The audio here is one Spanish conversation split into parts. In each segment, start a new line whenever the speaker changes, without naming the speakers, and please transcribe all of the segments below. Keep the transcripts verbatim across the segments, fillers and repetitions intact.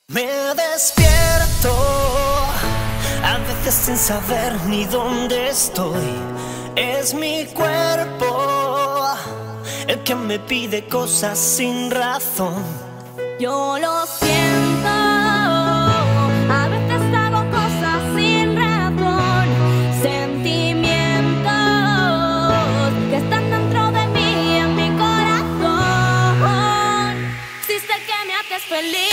Me despierto, a veces sin saber ni dónde estoy. Es mi cuerpo el que me pide cosas sin razón.
Yo lo siento, a veces hago cosas sin razón. Sentimientos que están dentro de mí, en mi corazón. Si sé que me haces feliz,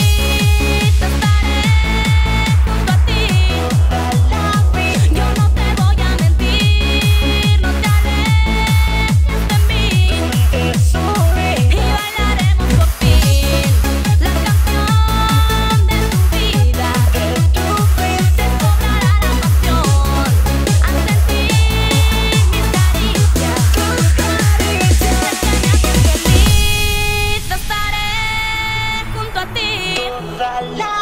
la